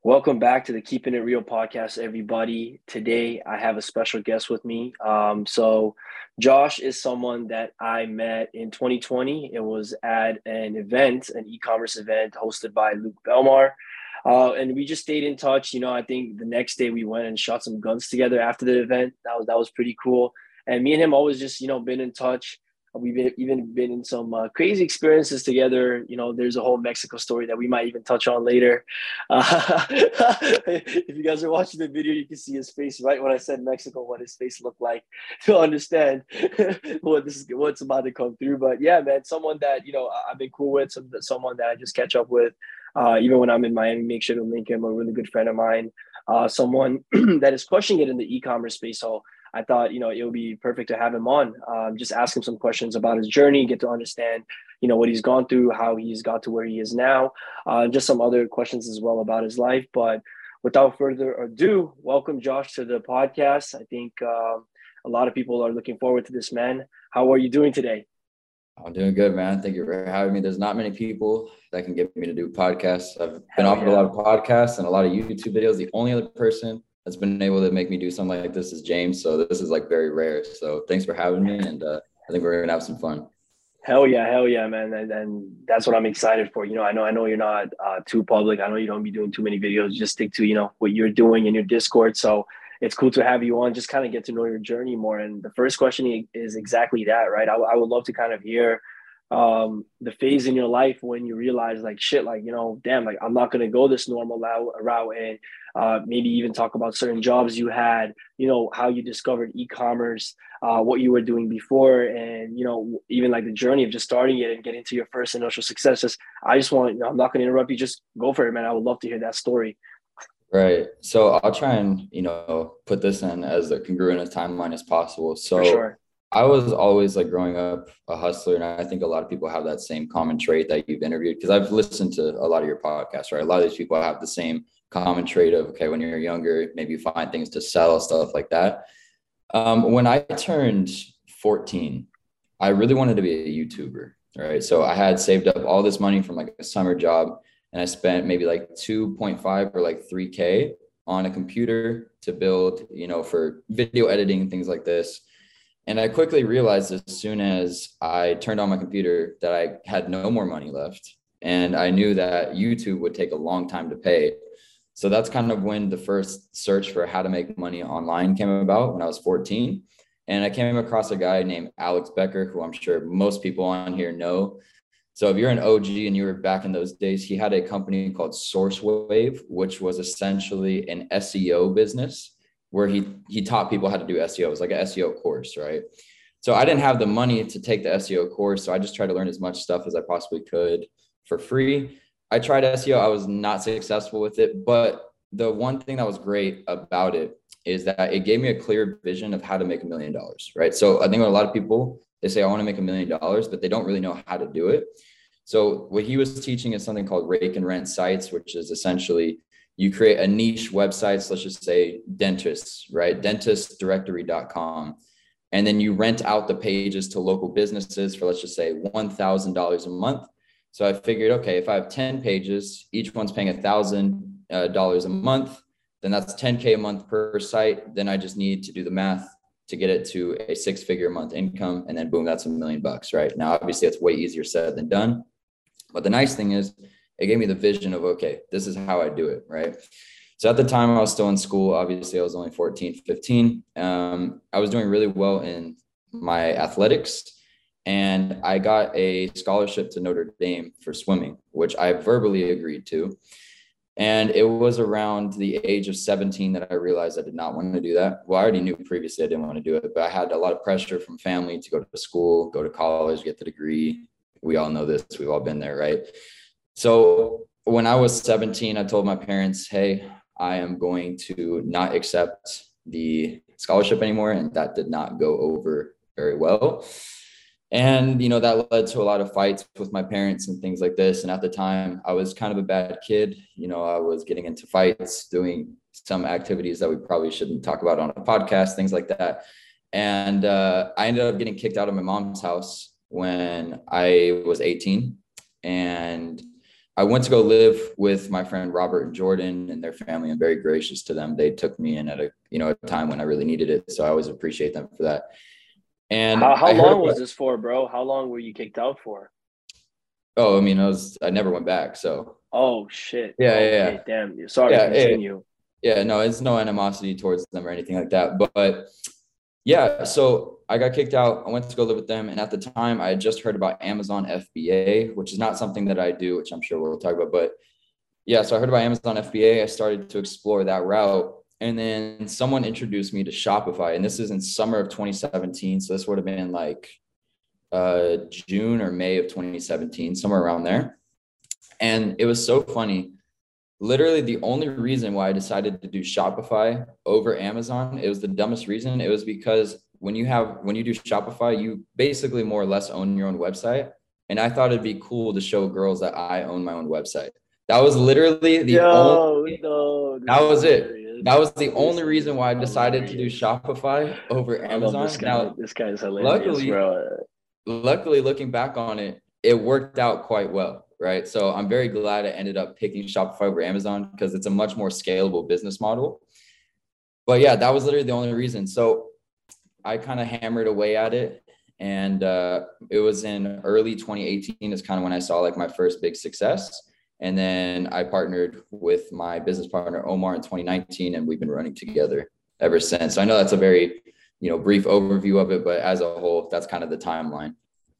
Welcome back to the Keeping It Real podcast, everybody. Today, I have a special guest with me. Josh is someone that I met in 2020. It was at an event, an e-commerce event hosted by Luke Belmar. And we just stayed in touch. I think the next day we went and shot some guns together after the event. That was pretty cool. And me and him always just, been in touch. Even been in some crazy experiences together. There's a whole Mexico story that we might even touch on later. If you guys are watching the video, you can see his face right when I said Mexico, what his face looked like to understand what's about to come through. But yeah, man, someone that I've been cool with, someone that I just catch up with. Even when I'm in Miami, make sure to link him. A really good friend of mine, someone that is pushing it in the e-commerce space. So I thought, it would be perfect to have him on, just ask him some questions about his journey, get to understand, what he's gone through, how he's got to where he is now, just some other questions as well about his life. But without further ado, welcome Josh to the podcast. I think a lot of people are looking forward to this, man. How are you doing today? I'm doing good, man. Thank you for having me. There's not many people that can get me to do podcasts. I've been offered a lot of podcasts and a lot of YouTube videos. The only other person that's been able to make me do something like this is James. So this is like very rare. So thanks for having me. And I think we're going to have some fun. Hell yeah, man. And that's what I'm excited for. I know you're not too public. I know you don't be doing too many videos. Just stick to, what you're doing in your Discord. So it's cool to have you on, just kind of get to know your journey more. And the first question is exactly that, right? I would love to kind of hear the phase in your life when you realize like shit, like, damn, like I'm not going to go this normal route, and maybe even talk about certain jobs you had, how you discovered e-commerce, what you were doing before, and even like the journey of just starting it and getting to your first initial successes. I just want, I'm not going to interrupt you, just go for it, man. I would love to hear that story. Right. So I'll try and, put this in as a congruent a timeline as possible. So For sure. I was always like growing up a hustler. And I think a lot of people have that same common trait that you've interviewed, because I've listened to a lot of your podcasts, right? A lot of these people have the same common trait of, okay, when you're younger, maybe you find things to sell, stuff like that. When I turned 14, I really wanted to be a YouTuber, right? So I had saved up all this money from like a summer job, and I spent maybe like 2.5 or like 3K on a computer to build, for video editing and things like this. And I quickly realized as soon as I turned on my computer that I had no more money left. And I knew that YouTube would take a long time to pay. So that's kind of when the first search for how to make money online came about, when I was 14. And I came across a guy named Alex Becker, who I'm sure most people on here know. So if you're an OG and you were back in those days, he had a company called SourceWave, which was essentially an SEO business where he taught people how to do SEO. It was like an SEO course, right? So I didn't have the money to take the SEO course. So I just tried to learn as much stuff as I possibly could for free. I tried SEO. I was not successful with it. But the one thing that was great about it is that it gave me a clear vision of how to make $1 million, right? So I think a lot of people, they say, I want to make $1 million, but they don't really know how to do it. So what he was teaching is something called rake and rent sites, which is essentially you create a niche website, so let's just say dentists, right? Dentistdirectory.com. And then you rent out the pages to local businesses for, let's just say, $1,000 a month. So I figured, okay, if I have 10 pages, each one's paying $1,000 a month, then that's 10K a month per site. Then I just need to do the math to get it to a 6-figure a month income. And then boom, that's $1 million, right? Now, obviously it's way easier said than done. But the nice thing is it gave me the vision of, okay, this is how I do it, right? So at the time I was still in school. Obviously I was only 14, 15. I was doing really well in my athletics, and I got a scholarship to Notre Dame for swimming, which I verbally agreed to. And it was around the age of 17 that I realized I did not want to do that. Well, I already knew previously I didn't want to do it, but I had a lot of pressure from family to go to school, go to college, get the degree. We all know this. We've all been there, right? So when I was 17, I told my parents, hey, I am going to not accept the scholarship anymore. And that did not go over very well. And, that led to a lot of fights with my parents and things like this. And at the time, I was kind of a bad kid. I was getting into fights, doing some activities that we probably shouldn't talk about on a podcast, things like that. And I ended up getting kicked out of my mom's house when I was 18. And I went to go live with my friend Robert and Jordan and their family. I'm very gracious to them. They took me in at a time when I really needed it. So I always appreciate them for that. And How I heard long about, was this for, bro? How long were you kicked out for? oh, I mean, I never went back. So Oh shit. yeah, Okay, yeah, damn. Sorry, yeah, yeah, continue. yeah. No, it's no animosity towards them or anything like that. But yeah, so I got kicked out. I went to go live with them. And at the time, I had just heard about Amazon FBA, which is not something that I do, which I'm sure we'll talk about. But yeah, so I heard about Amazon FBA. I started to explore that route. And then someone introduced me to Shopify. And this is in summer of 2017. So this would have been like June or May of 2017, somewhere around there. And it was so funny. Literally the only reason why I decided to do Shopify over Amazon, it was the dumbest reason. It was because when you do Shopify, you basically more or less own your own website. And I thought it'd be cool to show girls that I own my own website. That was literally the only, Yo, no, this that is was it. hilarious. That was the This only is reason why I decided to do hilarious. Shopify over I love this Amazon. guy. Now, This guy is hilarious, luckily, bro. luckily looking back on it, it worked out quite well, right? So I'm very glad I ended up picking Shopify over Amazon because it's a much more scalable business model. But yeah, that was literally the only reason. So I kind of hammered away at it. And it was in early 2018 is kind of when I saw like my first big success. And then I partnered with my business partner, Omar, in 2019, and we've been running together ever since. So I know that's a very, brief overview of it, but as a whole, that's kind of the timeline.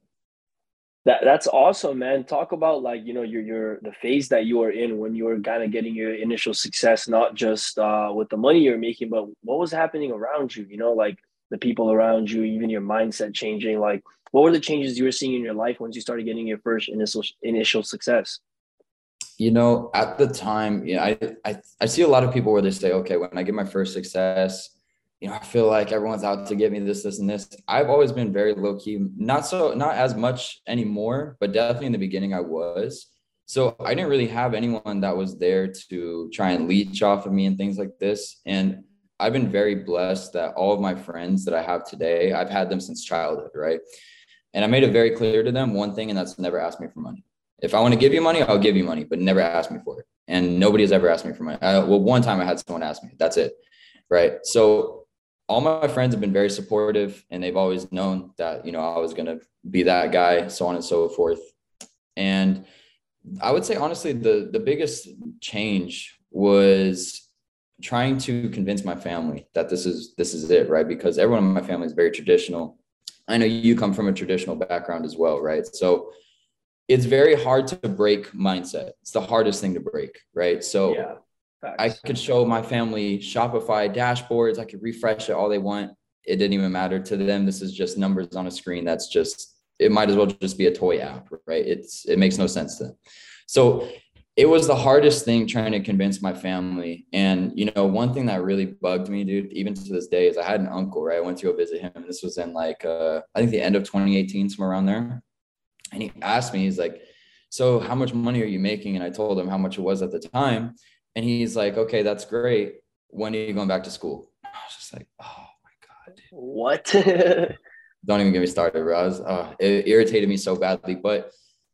That's awesome, man. Talk about like, your the phase that you were in when you were kind of getting your initial success, not just with the money you're making, but what was happening around you, like the people around you, even your mindset changing. Like what were the changes you were seeing in your life once you started getting your first initial success? At the time, I see a lot of people where they say, okay, when I get my first success, I feel like everyone's out to get me this, and this. I've always been very low key, not as much anymore, but definitely in the beginning I was. So I didn't really have anyone that was there to try and leech off of me and things like this. And I've been very blessed that all of my friends that I have today, I've had them since childhood, right? And I made it very clear to them one thing, and that's never ask me for money. If I want to give you money, I'll give you money, but never ask me for it. And nobody has ever asked me for money. Well, one time I had someone ask me. That's it, right? So all my friends have been very supportive, and they've always known that, I was going to be that guy, so on and so forth. And I would say, honestly, the biggest change was trying to convince my family that this is it, right? Because everyone in my family is very traditional. I know you come from a traditional background as well, right? So it's very hard to break mindset. It's the hardest thing to break, right? So Yeah, I facts. could show my family Shopify dashboards. I could refresh it all they want. It didn't even matter to them. This is just numbers on a screen. It might as well just be a toy app, right? It makes no sense to them. So it was the hardest thing trying to convince my family. And, one thing that really bugged me, dude, even to this day, is I had an uncle, right? I went to go visit him. This was in I think the end of 2018, somewhere around there. And he asked me, he's like, so how much money are you making? And I told him how much it was at the time. And he's like, okay, that's great. When are you going back to school? I was just like, oh my God, dude. What? Don't even get me started, bro. It irritated me so badly. But,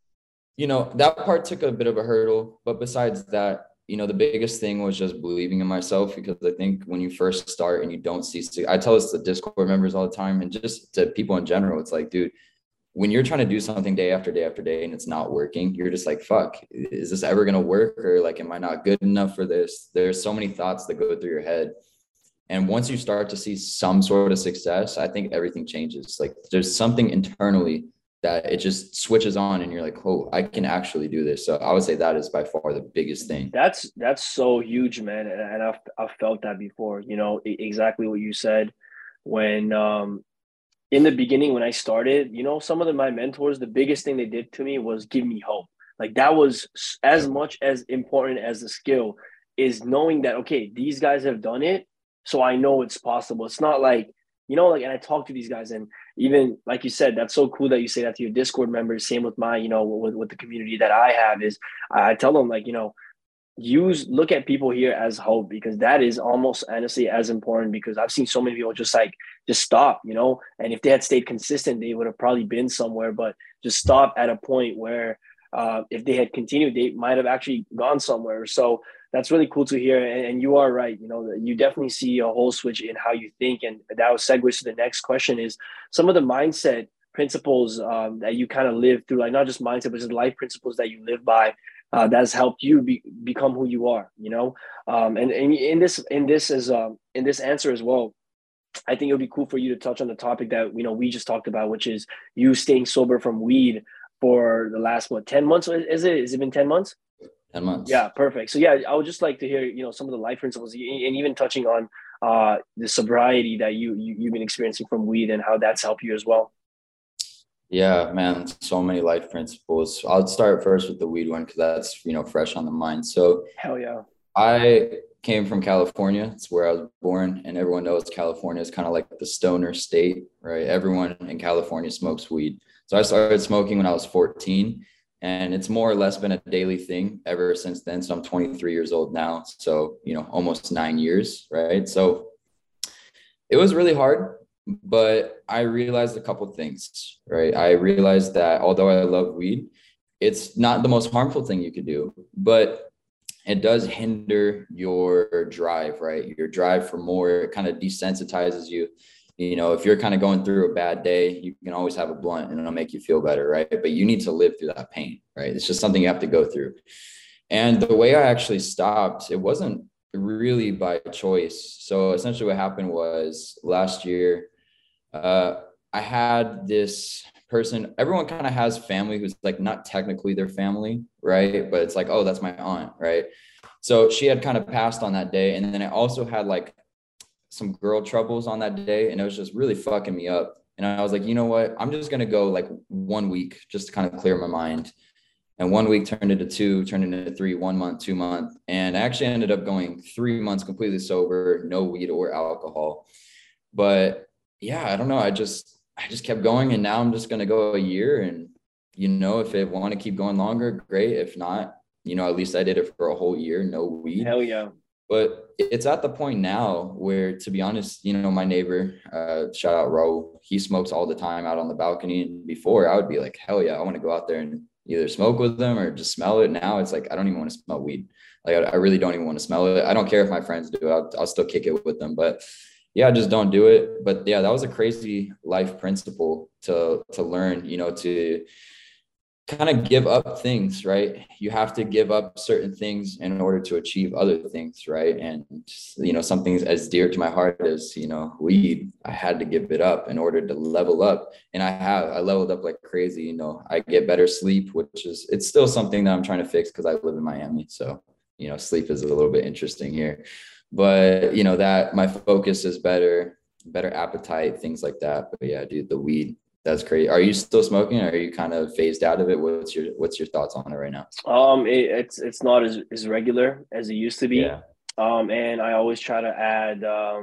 that part took a bit of a hurdle. But besides that, the biggest thing was just believing in myself, because I think when you first start and you don't see, I tell this to Discord members all the time and just to people in general, it's like, dude, when you're trying to do something day after day after day and it's not working, you're just like, fuck, is this ever going to work? Or like, am I not good enough for this? There's so many thoughts that go through your head. And once you start to see some sort of success, I think everything changes. Like there's something internally that it just switches on and you're like, oh, I can actually do this. So I would say that is by far the biggest thing. That's so huge, man. And I've felt that before, exactly what you said when, in the beginning when I started, some of my mentors, the biggest thing they did to me was give me hope. Like that was as much as important as the skill, is knowing that, okay, these guys have done it. So I know it's possible. It's not like, and I talk to these guys, and even like you said, that's so cool that you say that to your Discord members. Same with my, with the community that I have, is I tell them like, look at people here as hope, because that is almost honestly as important, because I've seen so many people just stop, and if they had stayed consistent, they would have probably been somewhere, but just stop at a point where if they had continued, they might have actually gone somewhere. So that's really cool to hear. And you are right. You know, you definitely see a whole switch in how you think. And that segues to the next question is some of the mindset principles that you kind of live through, like not just mindset, but just life principles that you live by that has helped you become who you are, you know? And in this answer as well, I think it would be cool for you to touch on the topic that, you know, we just talked about, which is you staying sober from weed for the last, what, 10 months? Is it? Has it been 10 months? 10 months. Yeah, perfect. So yeah, I would just like to hear, you know, some of the life principles and even touching on the sobriety that you've been experiencing from weed and how that's helped you as well. Yeah, man, so many life principles. I'll start first with the weed one because that's, you know, fresh on the mind. So Hell yeah. I came from California. It's where I was born, and everyone knows California is kind of like the stoner state, right? Everyone in California smokes weed. So I started smoking when I was 14, and it's more or less been a daily thing ever since then. So I'm 23 years old now. So, you know, almost 9 years, right? So it was really hard, but I realized a couple of things, right? I realized that although I love weed, it's not the most harmful thing you could do, but it does hinder your drive, right? Your drive for more. It kind of desensitizes you. You know, if you're kind of going through a bad day, you can always have a blunt and it'll make you feel better, right? But you need to live through that pain, right? It's just something you have to go through. And the way I actually stopped, it wasn't really by choice. So essentially what happened was last year, I had this person, everyone kind of has family who's like not technically their family, right? But it's like, oh, that's my aunt, right? So she had kind of passed on that day. And then I also had like some girl troubles on that day, and it was just really fucking me up. And I was like, you know what? I'm just going to go like 1 week just to kind of clear my mind. And 1 week turned into 2, turned into 3, 1 month, 2 months. And I actually ended up going 3 months completely sober, no weed or alcohol. But yeah, I don't know. I just kept going, and now I'm just going to go a year. And, you know, if I want to keep going longer, great. If not, you know, at least I did it for a whole year, no weed. Hell yeah. But it's at the point now where, to be honest, you know, my neighbor, shout out Raul, he smokes all the time out on the balcony. And before I would be like, hell yeah, I want to go out there and either smoke with them or just smell it. Now it's like, I don't even want to smell weed. Like, I really don't even want to smell it. I don't care if my friends do it. I'll still kick it with them. But yeah, just don't do it. But yeah, that was a crazy life principle to learn, you know, to kind of give up things, right? You have to give up certain things in order to achieve other things, right? And, you know, something as dear to my heart as, you know, weed, I had to give it up in order to level up. And I leveled up like crazy. You know, I get better sleep, which is, it's still something that I'm trying to fix because I live in Miami. So, you know, sleep is a little bit interesting here. But, you know, that my focus is better appetite, things like that. But yeah, dude, the weed, that's crazy. Are you still smoking, or are you kind of phased out of it? What's your thoughts on it right now? It's not as regular as it used to be. Yeah. And I always try to add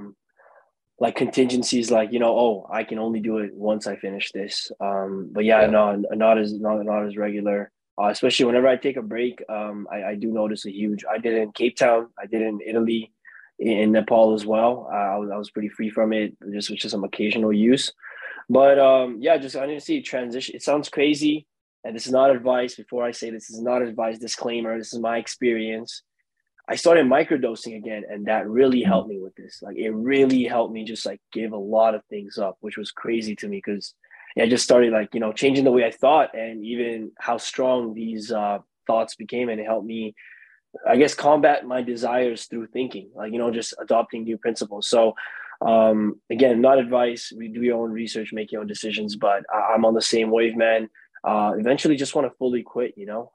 like contingencies, like, you know, oh, I can only do it once I finish this. But yeah, no, not as regular. Especially whenever I take a break, I do notice a huge. I did it in Cape Town. I did it in Italy, in Nepal as well. I was pretty free from it, just with some occasional use. But yeah, just I need to see transition. It sounds crazy, and this is not advice. Before I say this is not advice, disclaimer. This is my experience. I started microdosing again, and that really helped me with this. Like, it really helped me just like give a lot of things up, which was crazy to me because yeah, I just started like, you know, changing the way I thought and even how strong these thoughts became, and it helped me, I guess, combat my desires through thinking, like, you know, just adopting new principles. So again, not advice. We do your own research, make your own decisions, but I'm on the same wave, man. Eventually just want to fully quit, you know,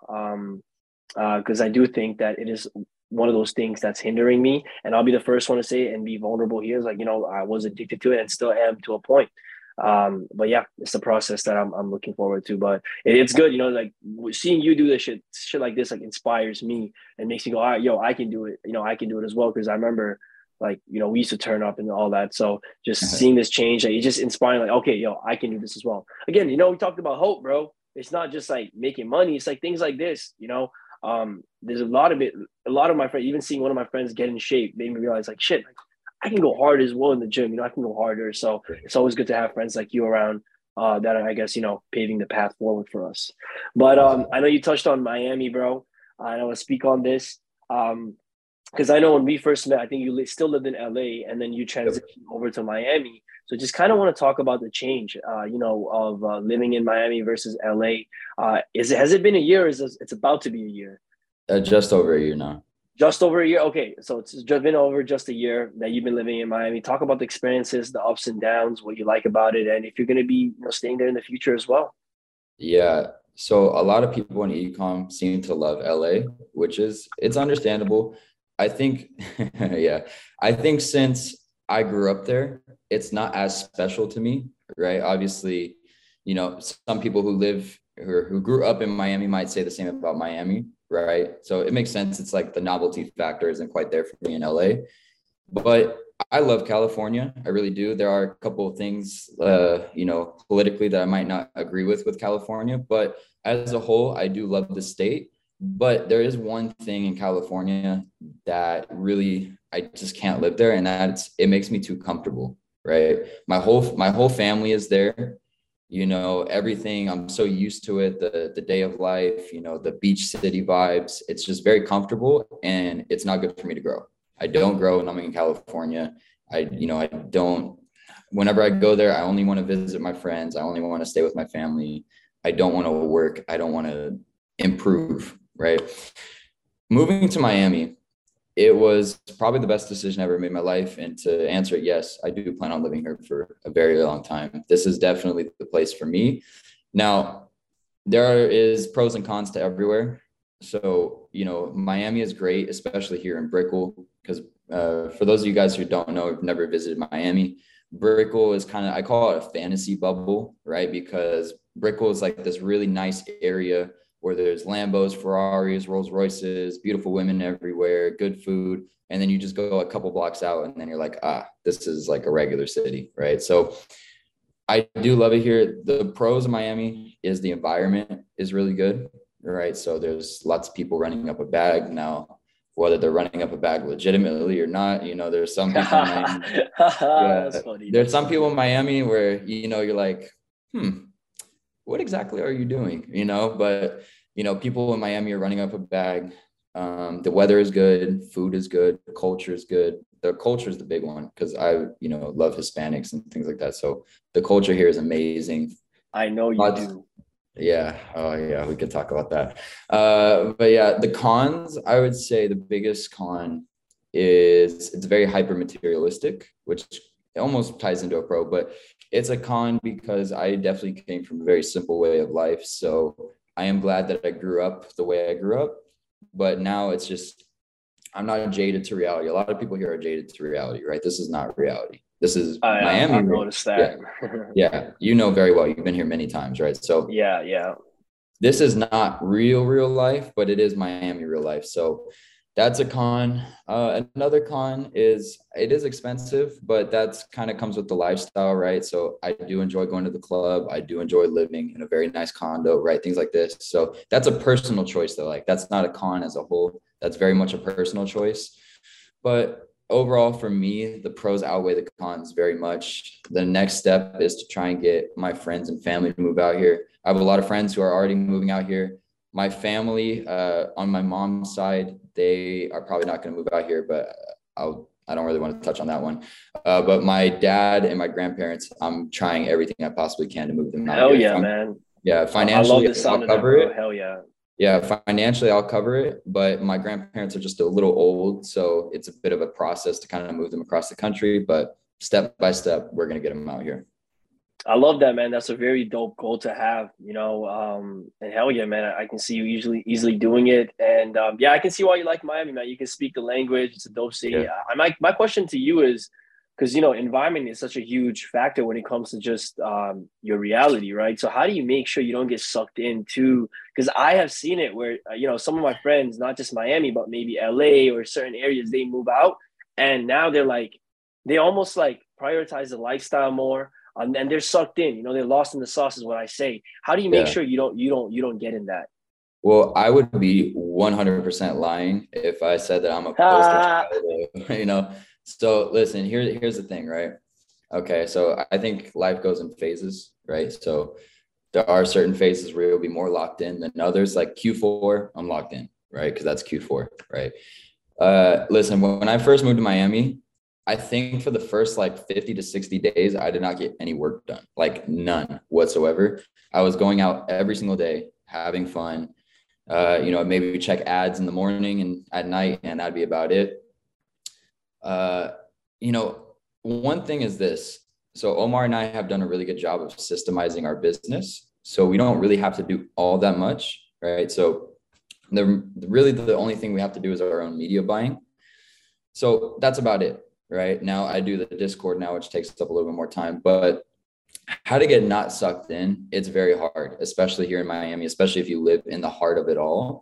because I do think that it is one of those things that's hindering me. And I'll be the first one to say it and be vulnerable here. Is like, you know, I was addicted to it and still am to a point. But yeah, it's the process that I'm looking forward to. But it's good, you know, like seeing you do this shit like this, like inspires me and makes me go, all right, yo, I can do it. You know, I can do it as well. Because I remember, like, you know, we used to turn up and all that. So just seeing this change, like, it's just inspiring. Like, okay, yo, I can do this as well. Again, you know, we talked about hope, bro. It's not just like making money. It's like things like this, you know. There's a lot of it. A lot of my friends, even seeing one of my friends get in shape, made me realize, like, shit, like, I can go hard as well in the gym. You know, I can go harder. So it's always good to have friends like you around that are, I guess, paving the path forward for us. But I know you touched on Miami, bro. I want to speak on this. Because I know when we first met, I think you still lived in LA and then you Yep. transitioned over to Miami. So just kind of want to talk about the change, of living in Miami versus LA. Has it been a year? Or it's about to be a year? Just over a year now. Just over a year. Okay, so it's just been over just a year that you've been living in Miami. Talk about the experiences, the ups and downs, what you like about it, and if you're going to be staying there in the future as well. Yeah. So a lot of people in ecom seem to love LA, which is it's understandable. I think, yeah, I think since I grew up there, it's not as special to me, right? Obviously, some people who grew up in Miami might say the same about Miami, right? So it makes sense. It's like the novelty factor isn't quite there for me in LA. But I love California. I really do. There are a couple of things, politically that I might not agree with California, but as a whole, I do love the state. But there is one thing in California that really I just can't live there, and that's it makes me too comfortable, right? My whole family is there. Everything. I'm so used to it. The day of life, the beach city vibes. It's just very comfortable, and it's not good for me to grow. I don't grow when I'm in California. I don't, whenever I go there, I only want to visit my friends. I only want to stay with my family. I don't want to work. I don't want to improve, right? Moving to Miami, it was probably the best decision I ever made in my life. And to answer it, yes, I do plan on living here for a very long time. This is definitely the place for me. Now, there is pros and cons to everywhere. So, Miami is great, especially here in Brickell, because for those of you guys who don't know, have never visited Miami, Brickell is I call it a fantasy bubble, right? Because Brickell is like this really nice area where there's Lambos, Ferraris, Rolls Royces, beautiful women everywhere, good food. And then you just go a couple blocks out and then you're like, this is like a regular city, right? So I do love it here. The pros of Miami is the environment is really good, right? So there's lots of people running up a bag now, whether they're running up a bag legitimately or not. There's some people in Miami. Yeah, That's funny. there's some people in Miami where you're like, what exactly are you doing? But people in Miami are running up a bag. The weather is good, food is good, culture is good. The culture is the big one because I love Hispanics and things like that. So the culture here is amazing. I know you do. Yeah. Oh yeah, we could talk about that. But yeah, the cons, I would say the biggest con is it's very hyper materialistic, which almost ties into a pro, but it's a con because I definitely came from a very simple way of life. So I am glad that I grew up the way I grew up, but now it's just, I'm not jaded to reality. A lot of people here are jaded to reality, right? This is not reality. This is Miami. I noticed that. Yeah. Very well. You've been here many times, right? So yeah. This is not real life, but it is Miami real life. So that's a con. Another con is it is expensive, but that's kind of comes with the lifestyle, right? So I do enjoy going to the club. I do enjoy living in a very nice condo, right? Things like this. So that's a personal choice though. Like that's not a con as a whole. That's very much a personal choice. But overall for me, the pros outweigh the cons very much. The next step is to try and get my friends and family to move out here. I have a lot of friends who are already moving out here. My family on my mom's side, they are probably not going to move out here, but I don't really want to touch on that one. But my dad and my grandparents, I'm trying everything I possibly can to move them out Hell here. yeah, man. Yeah, I financially, love the sound I'll cover it. Hell yeah. Yeah, financially, I'll cover it, but my grandparents are just a little old, so it's a bit of a process to kind of move them across the country. But step by step, we're going to get them out here. I love that, man. That's a very dope goal to have, and hell yeah, man. I can see you easily doing it. And yeah, I can see why you like Miami, man. You can speak the language. It's a dope city. Yeah. My question to you is, because, environment is such a huge factor when it comes to just your reality, right? So how do you make sure you don't get sucked into, because I have seen it where, some of my friends, not just Miami, but maybe LA or certain areas, they move out and now they almost like prioritize the lifestyle more. And they're sucked in, they're lost in the sauce is what I say. How do you make sure you don't get in that? Well, I would be 100% lying if I said that I'm a poster child, So listen, here's the thing, right? Okay, so I think life goes in phases, right? So there are certain phases where you'll be more locked in than others. Like Q4, I'm locked in, right? Because that's Q4, right? Listen, when I first moved to Miami, I think for the first like 50 to 60 days, I did not get any work done, like none whatsoever. I was going out every single day, having fun. Maybe check ads in the morning and at night, and that'd be about it. Uh, One thing is this. So Omar and I have done a really good job of systemizing our business. So we don't really have to do all that much, right? So the only thing we have to do is our own media buying. So that's about it, right? Now I do the Discord now, which takes up a little bit more time, but how to get not sucked in, it's very hard, especially here in Miami, especially if you live in the heart of it all.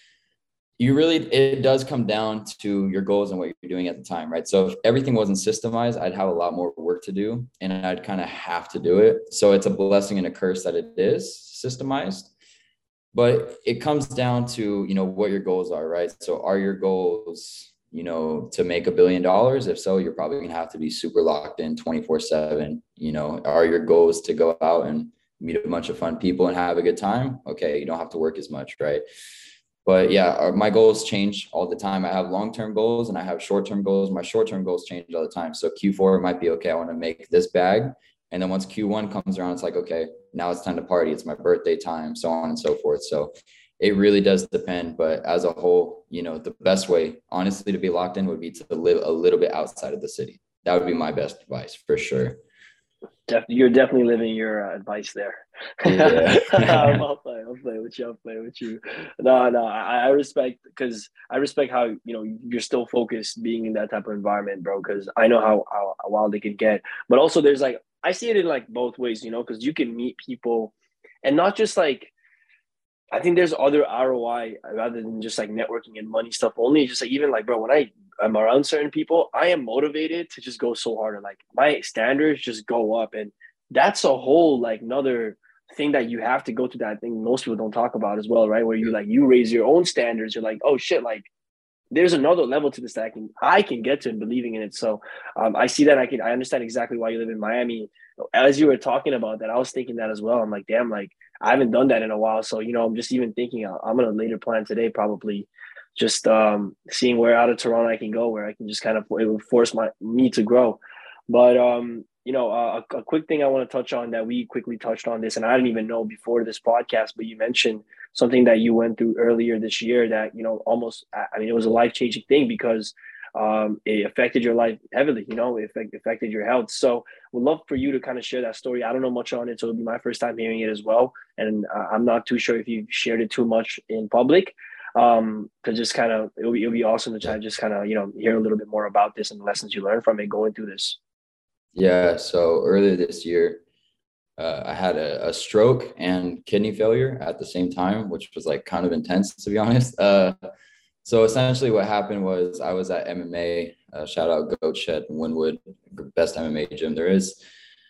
It does come down to your goals and what you're doing at the time, right? So if everything wasn't systemized, I'd have a lot more work to do and I'd kind of have to do it. So it's a blessing and a curse that it is systemized, but it comes down to, what your goals are, right? So are your goals, to make $1 billion? If so, you're probably going to have to be super locked in 24/7. Are your goals to go out and meet a bunch of fun people and have a good time? Okay, you don't have to work as much, right? But yeah, my goals change all the time. I have long-term goals and I have short-term goals. My short-term goals change all the time. So Q4 might be, okay, I want to make this bag. And then once Q1 comes around, it's like, okay, now it's time to party. It's my birthday time, so on and so forth. So it really does depend. But as a whole, the best way, honestly, to be locked in would be to live a little bit outside of the city. That would be my best advice for sure. You're definitely living your advice there. Yeah. I'll play with you. I'll play with you. No, I respect, because I respect how, you're still focused being in that type of environment, bro. Because I know how wild it could get. But also, there's like, I see it in like both ways, because you can meet people, and not just like, I think there's other ROI rather than just like networking and money stuff only. Just like, even like, bro, when I'm around certain people, I am motivated to just go so hard, and like my standards just go up. And that's a whole like another thing that you have to go to, that I think most people don't talk about as well, right? Where you raise your own standards. You're like, oh shit, like there's another level to this that I can get to, and believing in it. So I see that. I understand exactly why you live in Miami. As you were talking about that, I was thinking that as well. I'm like, damn, like I haven't done that in a while. So I'm just even thinking I'm gonna later plan today, probably just seeing where out of Toronto I can go, where I can just kind of, it will force me to grow. But a quick thing I want to touch on, that we quickly touched on this, and I didn't even know before this podcast, but you mentioned something that you went through earlier this year that, almost, I mean, it was a life-changing thing, because it affected your life heavily, it affected your health. So would love for you to kind of share that story. I don't know much on it, so it'll be my first time hearing it as well. And I'm not too sure if you shared it too much in public. To just kind of, it'll be awesome to try to just kind of, hear a little bit more about this and the lessons you learned from it going through this. Yeah. So earlier this year, I had a stroke and kidney failure at the same time, which was like kind of intense, to be honest. So essentially what happened was I was at MMA, shout out Goat Shed in Wynwood, best MMA gym there is.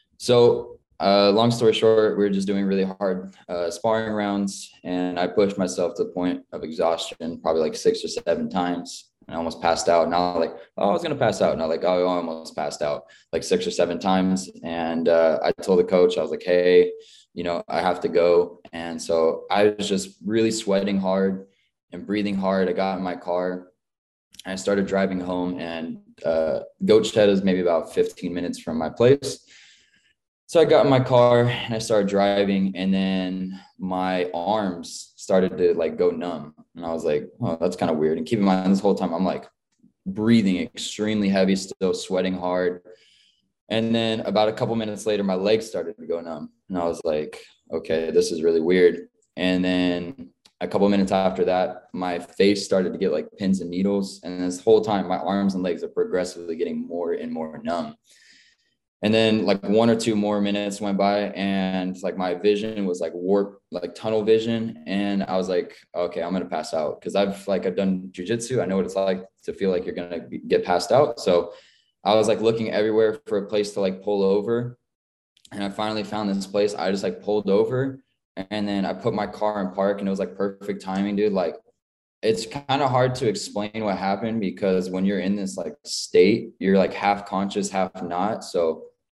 So long story short, we were just doing really hard sparring rounds, and I pushed myself to the point of exhaustion, probably like 6 or 7 times. And I almost passed out. Now, like, oh, I was going to pass out. Now, like, oh, I almost passed out like 6 or 7 times. And I told the coach, I was like, hey, I have to go. And so I was just really sweating hard and breathing hard. I got in my car and I started driving home, and Goat Shed is maybe about 15 minutes from my place. So I got in my car and I started driving, and then my arms started to like go numb. And I was like, oh, that's kind of weird. And keep in mind, this whole time I'm like breathing extremely heavy, still sweating hard. And then about a couple minutes later, my legs started to go numb. And I was like, okay, this is really weird. And then a couple minutes after that, my face started to get like pins and needles. And this whole time, my arms and legs are progressively getting more and more numb. And then like 1 or 2 more minutes went by, and like my vision was like warped, like tunnel vision. And I was like, okay, I'm going to pass out, because I've done jujitsu. I know what it's like to feel like you're going to get passed out. So I was like looking everywhere for a place to like pull over. And I finally found this place. I just like pulled over, and then I put my car in park, and it was like perfect timing, dude. Like, it's kind of hard to explain what happened, because when you're in this like state, you're like half conscious, half not. So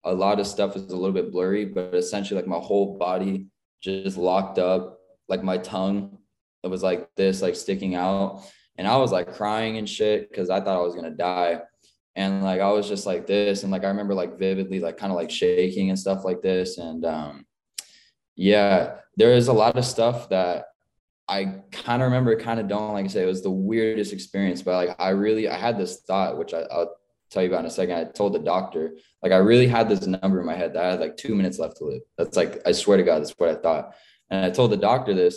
a lot of stuff is a little bit blurry, but essentially like my whole body just locked up, like my tongue, it was like this, like sticking out. And I was like crying and shit because I thought I was gonna die. And like I was just like this. And like I remember like vividly like kind of like shaking and stuff like this. And yeah, there is a lot of stuff that I kind of remember, kind of don't. Like I say, it was the weirdest experience, but like I had this thought, which I'll tell you about in a second. I told the doctor, like I really had this number in my head that I had like 2 minutes left to live. That's like, I swear to God, that's what I thought. And I told the doctor this.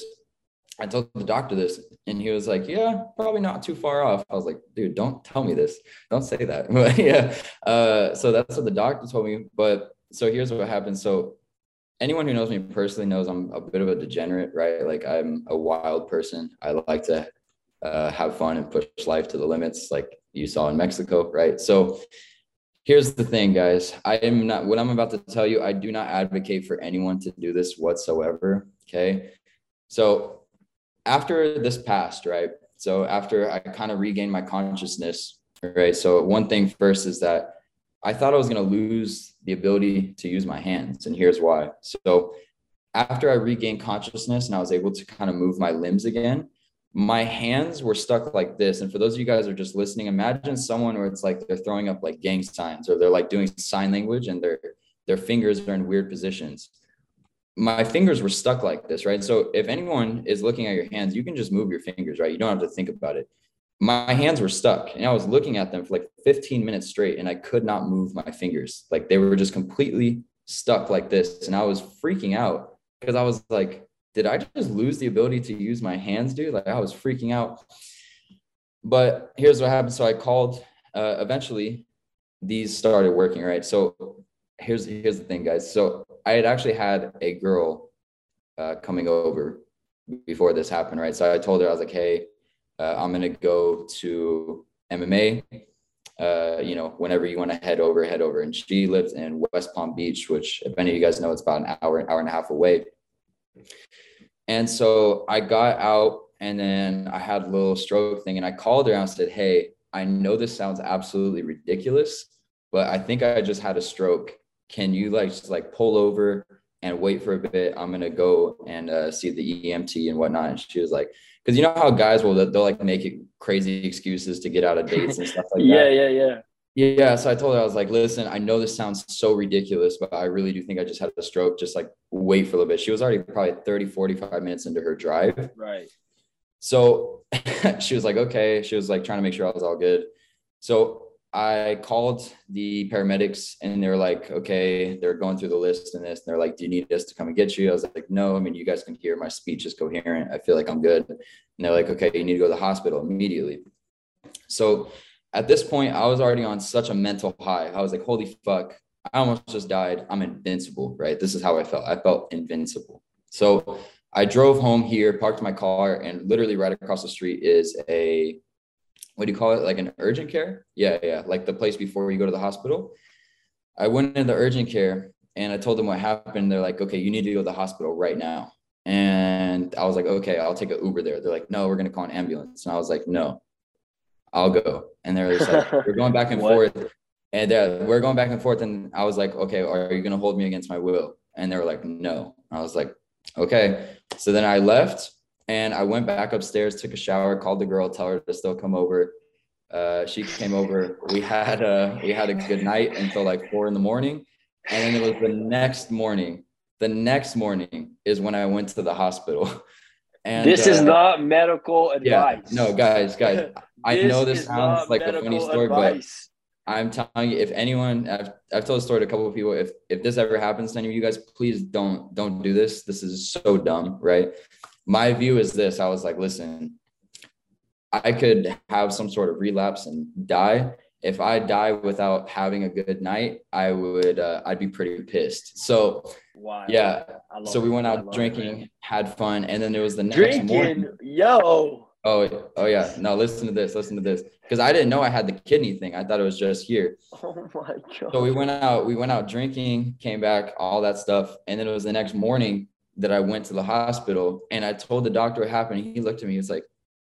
And he was like, yeah, probably not too far off. I was like, dude, don't tell me this. Don't say that. But yeah. So that's what the doctor told me. But so here's what happened. So anyone who knows me personally knows I'm a bit of a degenerate, right? Like I'm a wild person. I like to have fun and push life to the limits, like you saw in Mexico, right? So here's the thing, guys. I am not, what I'm about to tell you, I do not advocate for anyone to do this whatsoever, okay? So after this passed, right? So after I kind of regained my consciousness, right? So one thing first is that I thought I was going to lose the ability to use my hands. And here's why. So after I regained consciousness and I was able to kind of move my limbs again, my hands were stuck like this. And for those of you guys who are just listening, imagine someone where it's like they're throwing up like gang signs or they're like doing sign language and their fingers are in weird positions. My fingers were stuck like this, right? So if anyone is looking at your hands, you can just move your fingers, right? You don't have to think about it. My hands were stuck and I was looking at them for like 15 minutes straight and I could not move my fingers. Like they were just completely stuck like this. And I was freaking out because I was like, did I just lose the ability to use my hands, dude? Like I was freaking out. But here's what happened. So I called, eventually these started working, right? So here's the thing, guys. So I had actually had a girl coming over before this happened, right? So I told her, I was like, hey, I'm going to go to MMA, whenever you want to head over. And she lives in West Palm Beach, which if any of you guys know, it's about an hour and a half away. And so I got out and then I had a little stroke thing and I called her and I said, hey, I know this sounds absolutely ridiculous, but I think I just had a stroke. Can you just pull over and wait for a bit? I'm going to go and see the EMT and whatnot. And she was like, because you know how guys they'll like make it crazy excuses to get out of dates and stuff like that. Yeah. So I told her, I was like, listen, I know this sounds so ridiculous, but I really do think I just had a stroke. Just like wait for a little bit. She was already probably 30, 45 minutes into her drive. Right. So she was like, okay. She was like trying to make sure I was all good. So I called the paramedics and they were like, okay, they're going through the list and this. And they're like, do you need us to come and get you? I was like, no, I mean, you guys can hear my speech is coherent. I feel like I'm good. And they're like, okay, you need to go to the hospital immediately. So at this point, I was already on such a mental high. I was like, holy fuck, I almost just died. I'm invincible, right? This is how I felt. I felt invincible. So I drove home here, parked my car, and literally right across the street is a, what do you call it? Like an urgent care? Yeah. Like the place before you go to the hospital. I went into the urgent care and I told them what happened. They're like, okay, you need to go to the hospital right now. And I was like, okay, I'll take an Uber there. They're like, no, we're going to call an ambulance. And I was like, no, I'll go. And they're just like, we're going back and forth. And we're going back and forth. And I was like, okay, are you going to hold me against my will? And they were like, no. I was like, okay. So then I left. And I went back upstairs, took a shower, called the girl, tell her to still come over. She came over. We had a good night until like 4 a.m. And then it was the next morning. The next morning is when I went to the hospital. And this is not medical advice. Yeah, no, guys, I know this sounds like a funny story, advice. But I'm telling you, if anyone, I've told the story to a couple of people. If this ever happens to any of you guys, please don't do this. This is so dumb, right? My view is this. I was like, listen, I could have some sort of relapse and die. If I die without having a good night, I'd be pretty pissed. So, wow. Yeah. So we went out drinking, had fun. And then there was the next morning. Yo. Oh yeah. No, listen to this. Because I didn't know I had the kidney thing. I thought it was just here. Oh my God. So we went out drinking, came back, all that stuff. And then it was the next morning that I went to the hospital and I told the doctor what happened. He looked at me. He was like,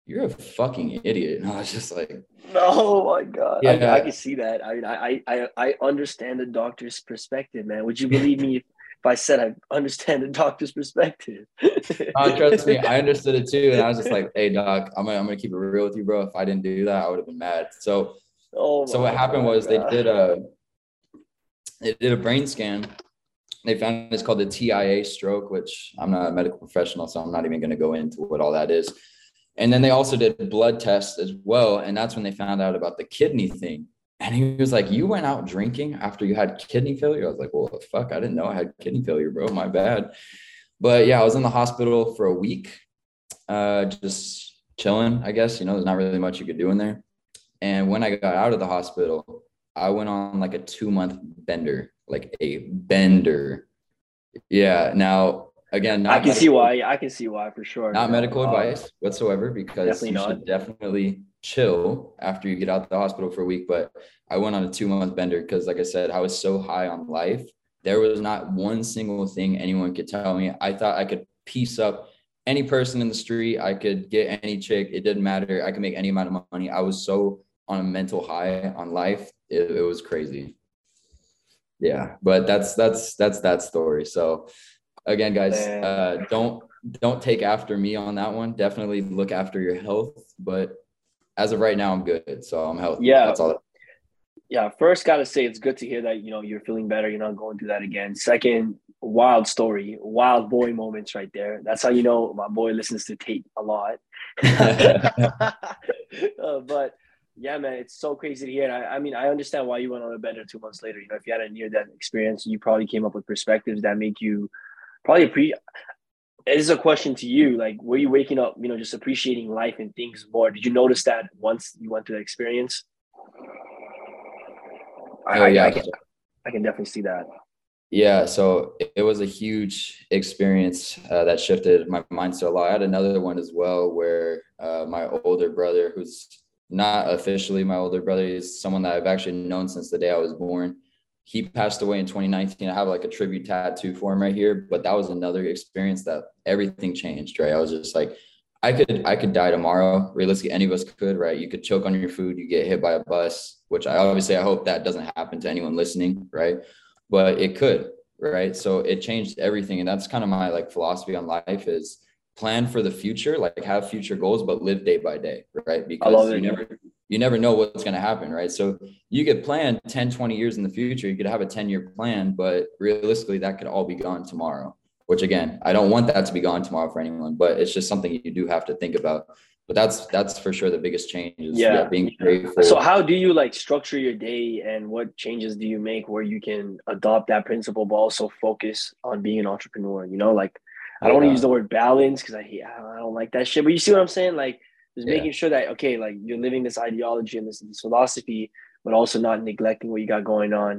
you're a fucking idiot. And I was just like, Oh my God. I yeah. can see that. I mean, I understand the doctor's perspective, man. Would you believe me if I said I understand the doctor's perspective? Trust me, I understood it too. And I was just like, hey, doc, I'm gonna keep it real with you, bro. If I didn't do that, I would have been mad. Oh So what my happened God, was bro. they did a brain scan. They found it's called the TIA stroke, which I'm not a medical professional, so I'm not even going to go into what all that is. And then they also did blood tests as well. And that's when they found out about the kidney thing. And he was like, you went out drinking after you had kidney failure? I was like, well, fuck, I didn't know I had kidney failure, bro. My bad. But yeah, I was in the hospital for a week, just chilling, I guess. There's not really much you could do in there. And when I got out of the hospital, I went on like a 2-month bender, like a bender. Yeah. Now, again, I can see why. I can see why for sure. not medical advice whatsoever, because Definitely you not. should definitely chill after you get out of the hospital for a week. But I went on a 2-month bender because, like I said, I was so high on life. There was not one single thing anyone could tell me. I thought I could piece up any person in the street. I could get any chick. It didn't matter. I could make any amount of money. I was so on a mental high on life. It was crazy. Yeah, but that's that story. So again, guys, Man. don't take after me on that one. Definitely look after your health. But as of right now, I'm good. So I'm healthy. Yeah. That's all. Yeah. First, got to say it's good to hear that, you're feeling better. You're not going through that again. Second, wild story, wild boy moments right there. That's how you know my boy listens to Tate a lot. But yeah, man, it's so crazy to hear. I mean, I understand why you went on a bender 2 months later. If you had a near death experience, you probably came up with perspectives that make you probably This is a question to you. Like, were you waking up, just appreciating life and things more? Did you notice that once you went through the experience? Oh I yeah. can I can definitely see that. Yeah, so it was a huge experience that shifted my mindset a lot. I had another one as well where my older brother, who's not officially my older brother, is someone that I've actually known since the day I was born. He passed away in 2019. I have like a tribute tattoo for him right here, but that was another experience that everything changed, right? I was just like, I could die tomorrow. Realistically, any of us could, right? You could choke on your food, you get hit by a bus, which I hope that doesn't happen to anyone listening, right? But it could, right? So it changed everything. And that's kind of my like philosophy on life is plan for the future, like have future goals, but live day by day, right? I love Because it. you never know what's going to happen, right? So you could plan 10, 20 years in the future. You could have a 10-year plan, but realistically that could all be gone tomorrow, which again, I don't want that to be gone tomorrow for anyone, but it's just something you do have to think about. But that's for sure the biggest change is Yeah. being So grateful. how do you like structure your day, and what changes do you make where you can adopt that principle but also focus on being an entrepreneur? Like, I don't want to use Yeah. the word balance because I don't like that shit. But you see what I'm saying? Like, just Yeah. making sure that, okay, like you're living this ideology and this philosophy, but also not neglecting what you got going on.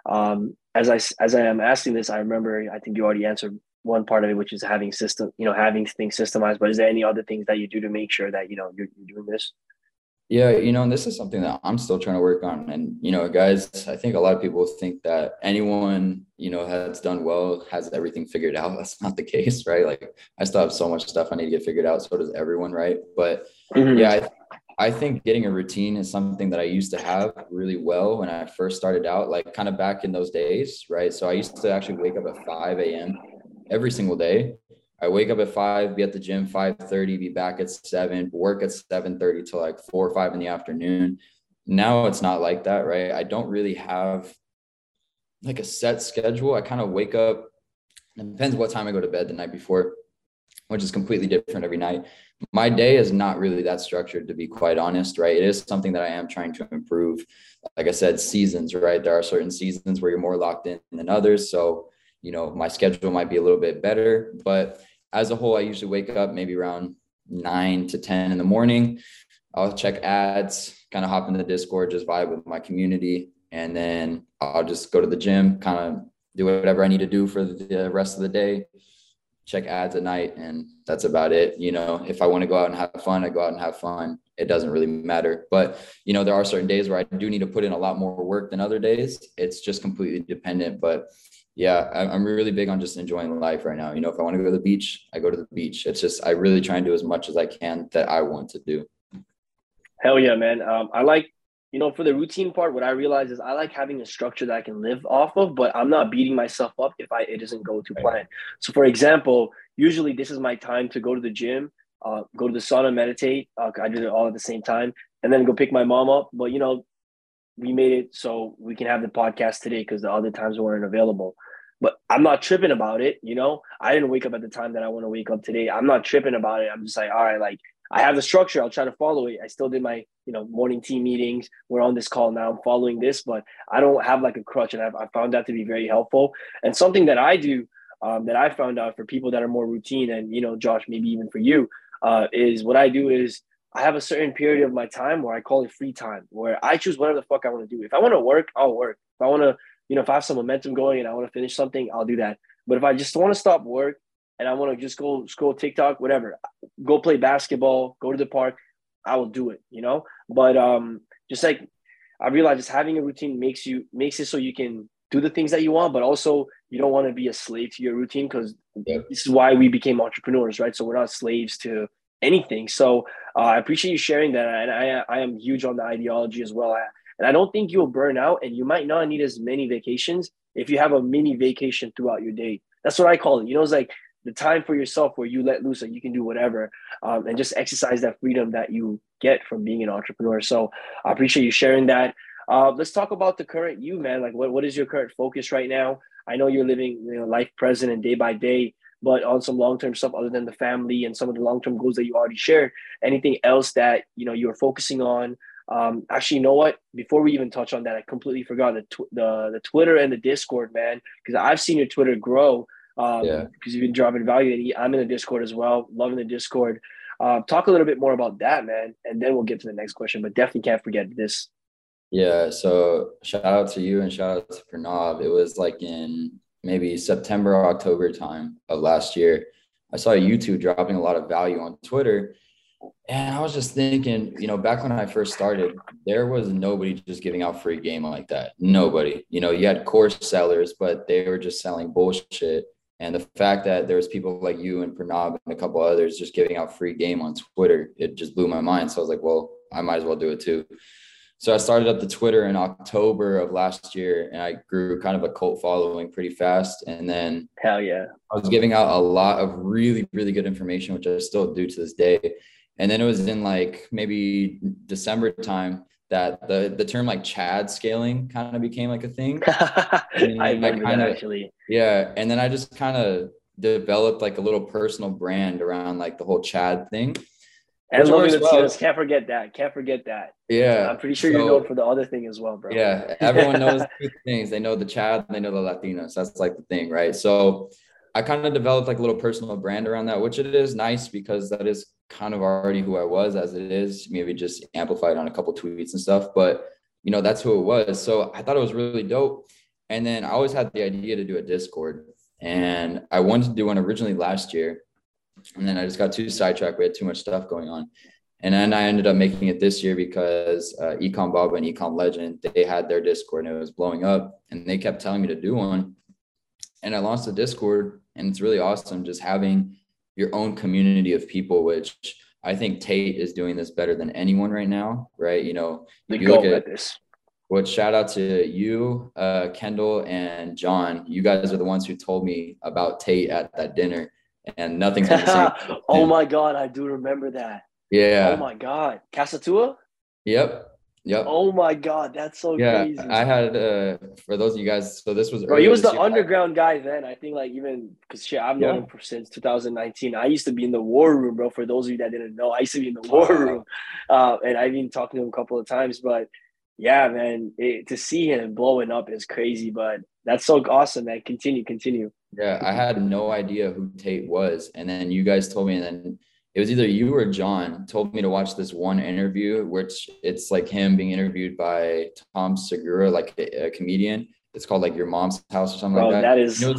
As I am asking this, I remember I think you already answered one part of it, which is having things systemized. But is there any other things that you do to make sure that you're doing this? Yeah, and this is something that I'm still trying to work on. And, guys, I think a lot of people think that anyone, has done well has everything figured out. That's not the case, right? Like I still have so much stuff I need to get figured out. So does everyone, right? But Mm-hmm. yeah, I think getting a routine is something that I used to have really well when I first started out, like kind of back in those days, right? So I used to actually wake up at 5 a.m. every single day. I wake up at 5, be at the gym 5:30, be back at 7, work at 7:30 till like 4 or 5 in the afternoon. Now it's not like that, right? I don't really have like a set schedule. I kind of wake up, it depends what time I go to bed the night before, which is completely different every night. My day is not really that structured, to be quite honest, right? It is something that I am trying to improve. Like I said, seasons, right? There are certain seasons where you're more locked in than others. So, my schedule might be a little bit better, but as a whole, I usually wake up maybe around 9 to 10 in the morning. I'll check ads, kind of hop into the Discord, just vibe with my community. And then I'll just go to the gym, kind of do whatever I need to do for the rest of the day, check ads at night, and that's about it. If I want to go out and have fun, I go out and have fun. It doesn't really matter. But, there are certain days where I do need to put in a lot more work than other days. It's just completely dependent. But Yeah, I'm really big on just enjoying life right now. You know, if I want to go to the beach, I go to the beach. It's just I really try and do as much as I can that I want to do. Hell yeah, man. I like, for the routine part, what I realize is I like having a structure that I can live off of, but I'm not beating myself up if it doesn't go to Right. plan. So, for example, usually this is my time to go to the gym, go to the sauna, meditate. I do it all at the same time, and then go pick my mom up. But we made it so we can have the podcast today because the other times weren't available. But I'm not tripping about it. I didn't wake up at the time that I want to wake up today. I'm not tripping about it. I'm just like, all right, like I have the structure. I'll try to follow it. I still did my, morning team meetings. We're on this call now. I'm following this, but I don't have like a crutch. And I found that to be very helpful. And something that I do that I found out for people that are more routine and, Josh, maybe even for you, is what I do is I have a certain period of my time where I call it free time, where I choose whatever the fuck I want to do. If I want to work, I'll work. If I want to, if I have some momentum going and I want to finish something, I'll do that. But if I just want to stop work and I want to just go scroll TikTok, whatever, go play basketball, go to the park, I will do it. But just like I realize just having a routine makes it so you can do the things that you want, but also you don't want to be a slave to your routine because Yep. this is why we became entrepreneurs, right? So we're not slaves to anything. So I appreciate you sharing that, and I am huge on the ideology as well. And I don't think you'll burn out, and you might not need as many vacations if you have a mini vacation throughout your day. That's what I call it. It's like the time for yourself where you let loose and you can do whatever, and just exercise that freedom that you get from being an entrepreneur. So I appreciate you sharing that. Let's talk about the current you, man. Like, what is your current focus right now? I know you're living, life present and day by day, but on some long-term stuff other than the family and some of the long-term goals that you already shared, anything else that you're focusing on? Actually, you know what, before we even touch on that, I completely forgot the Twitter and the Discord, man, because I've seen your Twitter grow, Yeah. because you've been dropping value, and I'm in the Discord as well, loving the Discord. Talk a little bit more about that, man, and then we'll get to the next question, but definitely can't forget this. Yeah. So shout out to you and shout out to Pranav. It was like in maybe September or October time of last year. I saw YouTube dropping a lot of value on Twitter. And I was just thinking, back when I first started, there was nobody just giving out free game like that. Nobody. You had course sellers, but they were just selling bullshit. And the fact that there was people like you and Pranav and a couple others just giving out free game on Twitter, it just blew my mind. So I was like, well, I might as well do it too. So I started up the Twitter in October of last year, and I grew kind of a cult following pretty fast. And then Hell yeah. I was giving out a lot of really, really good information, which I still do to this day. And then it was in like maybe December time that the term like Chad scaling kind of became like a thing. And I then I remember that kind of, actually. yeah. And then I just kind of developed like a little personal brand around like the whole Chad thing, And which loving works Latinos, well. can't forget that. Can't forget that. I'm Yeah. pretty sure you're known So for the other thing as well, bro. yeah, everyone knows two things. They know the Chad and they know the Latinos. That's like the thing, right? So I kind of developed like a little personal brand around that, which it is nice because that is kind of already who I was as it is, maybe just amplified on a couple tweets and stuff. But that's who it was. So I thought it was really dope. And then I always had the idea to do a Discord. And I wanted to do one originally last year. And then I just got too sidetracked. We had too much stuff going on. And then I ended up making it this year because Ecom Baba and Ecom Legend, they had their Discord and it was blowing up. And they kept telling me to do one. And I launched the Discord, and it's really awesome just having your own community of people, which I think Tate is doing this better than anyone right now, right? The If you look GOAT at at this. what, shout out to you, Kendall and John. You guys are the ones who told me about Tate at that dinner, and nothing's been the same Oh since. my God, I do remember that. Oh Yeah. my God. Casatua? Yep. Yep. Oh my God, that's so Yeah. crazy. I had, for those of you guys, so this was Bro, he earlier was this the year. underground guy then. I think like even because shit, I've known Yeah. him since 2019. I used to be in the war room, bro. For those of you that didn't know, I used to be in the war room, Wow. and I've been talking to him a couple of times. But yeah, man, to see him blowing up is crazy. But that's so awesome, man. Continue, continue. Yeah, I had no idea who Tate was. And then you guys told me, and then it was either you or John told me to watch this one interview, which it's like him being interviewed by Tom Segura, like a comedian. It's called like Your Mom's House or something like Bro, that. that And is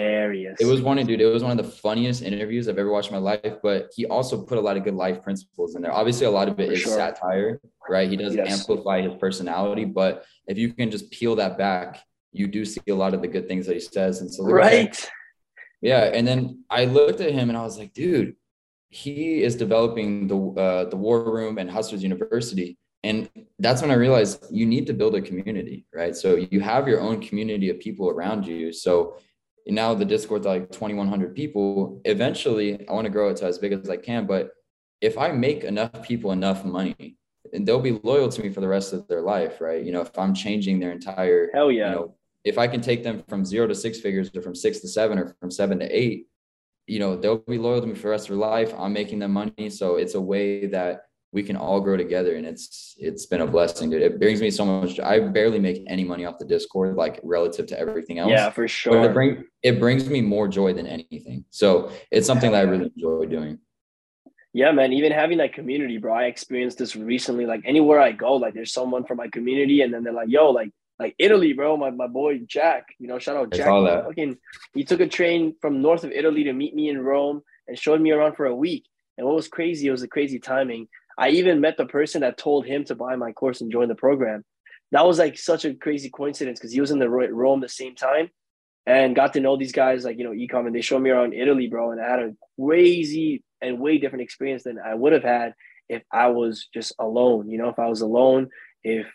it hilarious. was one, dude, it was one of the funniest interviews I've ever watched in my life, but he also put a lot of good life principles in there. Obviously, a lot of it For is sure. satire, right? He does Yes. amplify his personality, but if you can just peel that back, you do see a lot of the good things that he says. And so Right. yeah. And then I looked at him and I was like, dude, he is developing the War Room and Hustlers University. And that's when I realized you need to build a community, right? So you have your own community of people around you. So now the Discord's like 2,100 people. Eventually, I want to grow it to as big as I can. But if I make enough people enough money, and they'll be loyal to me for the rest of their life, right? You know, if I'm changing their entire, Hell yeah. you know, if I can take them from 0 to 6 figures, or from 6 to 7, or from 7 to 8, you know, they'll be loyal to me for the rest of their life. I'm making them money. So it's a way that we can all grow together. And it's been a blessing, dude. It brings me so much. I barely make any money off the Discord, like relative to everything else. Yeah, for sure. But it brings me more joy than anything. So it's something that I really enjoy doing. Yeah, man. Even having that community, bro. I experienced this recently. Like anywhere I go, like there's someone from my community, and then they're like, "Yo, like Italy, bro. My boy Jack. You know, shout out I Jack. saw that. Fucking, he took a train from north of Italy to meet me in Rome and showed me around for a week. And what was crazy? It was the crazy timing. I even met the person that told him to buy my course and join the program. That was like such a crazy coincidence because he was in the Rome the same time, and got to know these guys like, you know, ecom, and they showed me around Italy, bro. And I had a crazy and way different experience than I would have had if I was just alone. You know, if I was alone, if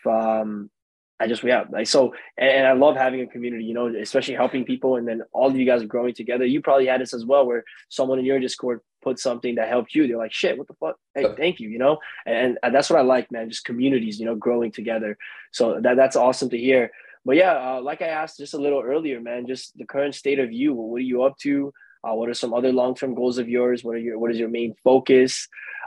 I just, yeah, like, so, and I love having a community, you know, especially helping people. And then all of you guys are growing together. You probably had this as well, where someone in your Discord put something that helped you. They're like, shit, what the fuck? Hey, thank you, you know? And that's what I like, man, just communities, you know, growing together. So that's awesome to hear. But yeah, like I asked just a little earlier, man, just the current state of you. What are you up to? What are some other long-term goals of yours? What is your main focus?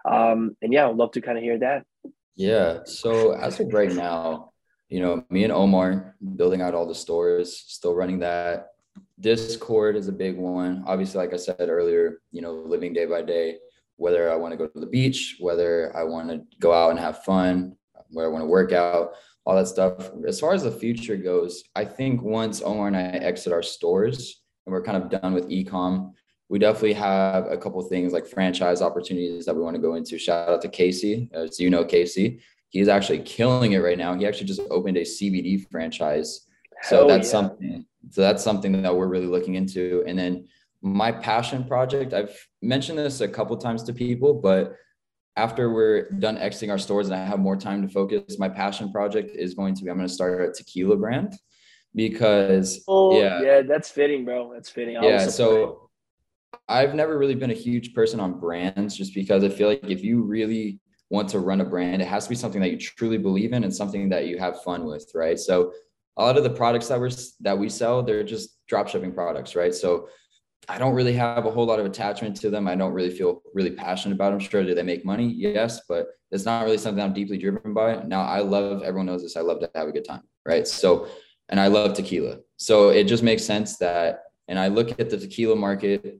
And yeah, I'd love to kind of hear that. Yeah. So as of right now, you know, me and Omar building out all the stores, still running that. Discord is a big one. Obviously, like I said earlier, you know, living day by day, whether I want to go to the beach, whether I want to go out and have fun, where I want to work out, all that stuff. As far as the future goes, I think once Omar and I exit our stores and we're kind of done with ecom, we definitely have a couple of things like franchise opportunities that we want to go into. Shout out to Casey, as you know, Casey. He's actually killing it right now. He actually just opened a CBD franchise. So that's something. So that's something that we're really looking into. And then my passion project, I've mentioned this a couple times to people, but after we're done exiting our stores and I have more time to focus, my passion project is going to be, I'm going to start a tequila brand because yeah, that's fitting, bro. That's fitting. Yeah. So I've never really been a huge person on brands just because I feel like if you really want to run a brand, it has to be something that you truly believe in and something that you have fun with, right? So a lot of the products that we sell, they're just drop shipping products, right? So I don't really have a whole lot of attachment to them. I don't really feel really passionate about them. Sure, do they make money? Yes, but it's not really something I'm deeply driven by. Now, everyone knows this, I love to have a good time, right? So, and I love tequila. So it just makes sense that, and I look at the tequila market,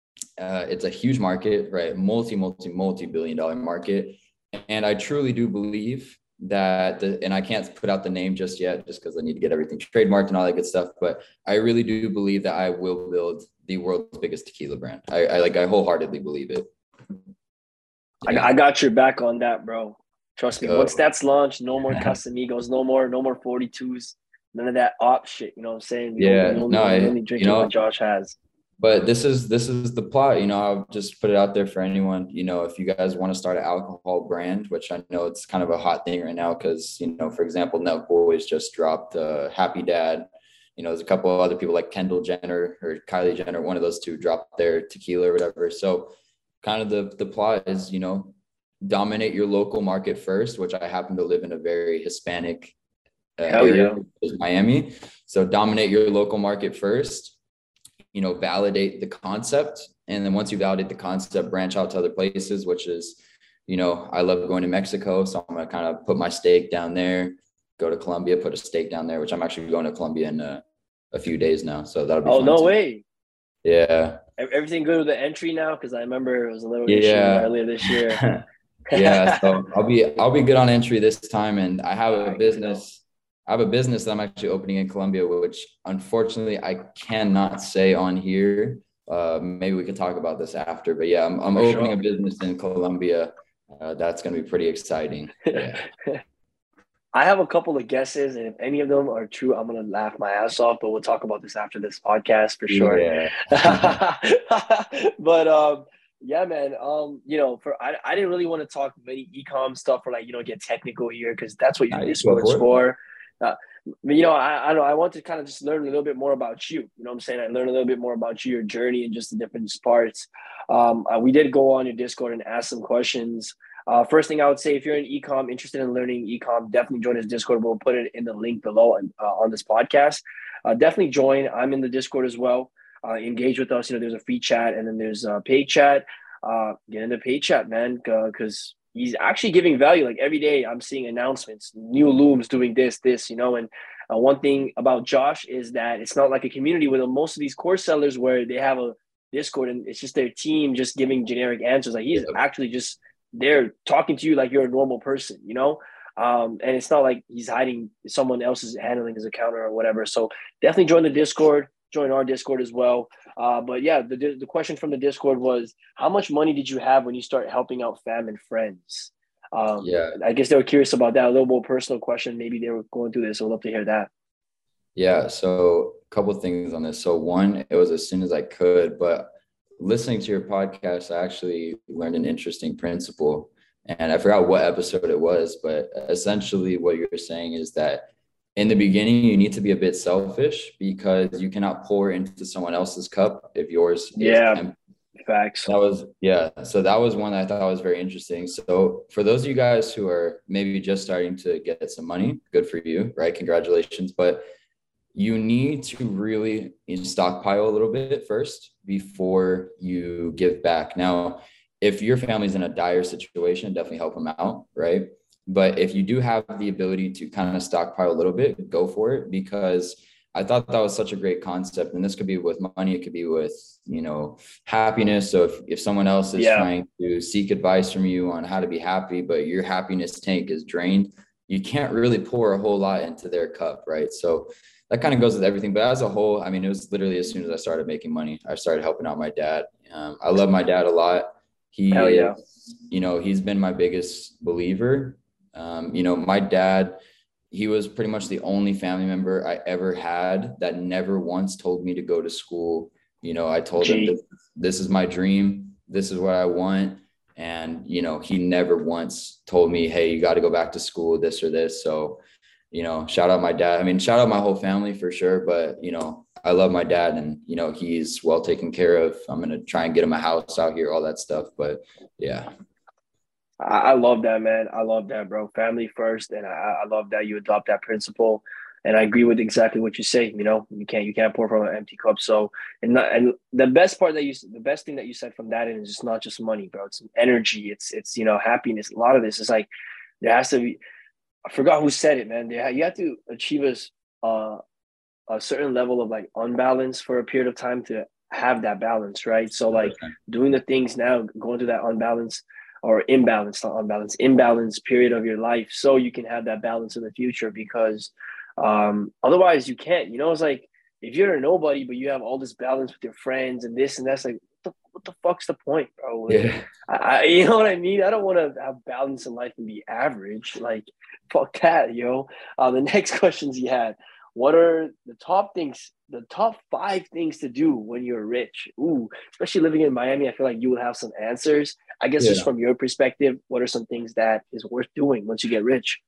it's a huge market, right? Multi-billion dollar market. And I truly do believe that and I can't put out the name just yet, just because I need to get everything trademarked and all that good stuff. But I really do believe that I will build the world's biggest tequila brand. I wholeheartedly believe it. Yeah. I got your back on that, bro. Trust me. Once that's launched, no more Casamigos, no more 42s, none of that op shit. You know what I'm saying? We only drink what Josh has. But this is the plot, you know. I'll just put it out there for anyone, you know, if you guys want to start an alcohol brand, which I know it's kind of a hot thing right now because, you know, for example, Nelk Boys just dropped Happy Dad. You know, there's a couple of other people like Kendall Jenner or Kylie Jenner, one of those two dropped their tequila or whatever. So kind of the plot is, you know, dominate your local market first, which I happen to live in a very Hispanic area, Miami. So dominate your local market first, you know, validate the concept. And then once you validate the concept, branch out to other places, which is, you know, I love going to Mexico. So I'm going to kind of put my stake down there, go to Colombia, put a stake down there, which I'm actually going to Colombia in a few days now. So that'll be fun. No way. Yeah. Everything good with the entry now? Cause I remember it was a little issue earlier this year. Yeah. So I'll be good on entry this time. And I have a business. I have a business that I'm actually opening in Colombia, which unfortunately I cannot say on here. Maybe we could talk about this after, but yeah, I'm opening a business in Colombia. That's going to be pretty exciting. Yeah. I have a couple of guesses, and if any of them are true, I'm gonna laugh my ass off. But we'll talk about this after this podcast for sure. Yeah. But yeah, man. For I didn't really want to talk many ecom stuff or like get technical here because that's what your Now you go Discord's for it. for. But I don't know. I want to kind of just learn a little bit more about you. You know what I'm saying? I learned a little bit more about you, your journey, and just the different parts. We did go on your Discord and ask some questions. First thing I would say, if you're in ecom, interested in learning ecom, definitely join his Discord. We'll put it in the link below on this podcast. Definitely join. I'm in the Discord as well. Engage with us. There's a free chat and then there's a paid chat. Get in the paid chat, man, because he's actually giving value. Like every day, I'm seeing announcements, new looms doing this, and one thing about Josh is that it's not like a community with most of these course sellers where they have a Discord and it's just their team just giving generic answers. Like he's actually just there talking to you like you're a normal person, and it's not like he's hiding someone else is handling his account or whatever. So definitely join the Discord, join our Discord as well. But yeah, the question from the Discord was, how much money did you have when you start helping out fam and friends? Yeah. I guess they were curious about that. A little more personal question. Maybe they were going through this. So I'd love to hear that. Yeah. So a couple of things on this. So one, it was as soon as I could, but listening to your podcast, I actually learned an interesting principle. And I forgot what episode it was, but essentially what you're saying is that in the beginning, you need to be a bit selfish because you cannot pour into someone else's cup if yours is empty. Facts. So that was one that I thought was very interesting. So for those of you guys who are maybe just starting to get some money, good for you, right? Congratulations. But you need to really stockpile a little bit first before you give back. Now, if your family's in a dire situation, definitely help them out, right? But if you do have the ability to kind of stockpile a little bit, go for it, because I thought that was such a great concept. And this could be with money, it could be with, happiness. So if someone else is trying to seek advice from you on how to be happy, but your happiness tank is drained, you can't really pour a whole lot into their cup, right? So that kind of goes with everything. But as a whole, I mean, it was literally as soon as I started making money, I started helping out my dad. I love my dad a lot. He's been my biggest believer. My dad, he was pretty much the only family member I ever had that never once told me to go to school. I told him this is my dream. This is what I want. And, he never once told me, hey, you got to go back to school, this or this. So, shout out my dad. I mean, shout out my whole family for sure. But, I love my dad and, he's well taken care of. I'm going to try and get him a house out here, all that stuff. But yeah. I love that, man. I love that, bro. Family first. And I love that you adopt that principle. And I agree with exactly what you say. You can't pour from an empty cup. So, and the best thing that you said from that is it's not just money, bro. It's energy. It's happiness. A lot of this is like, there has to be, I forgot who said it, man. You have to achieve a certain level of like unbalance for a period of time to have that balance, right? So like doing the things now, going through that unbalance or imbalance period of your life so you can have that balance in the future, because otherwise you can't. It's like if you're a nobody but you have all this balance with your friends and this and that's, like what the fuck's the point, bro? You know what I mean? I don't want to have balance in life and be average. Like fuck that, yo. The next questions he had: what are the top 5 things to do when you're rich? Ooh, especially living in Miami, I feel like you will have some answers. I guess just from your perspective, what are some things that is worth doing once you get rich?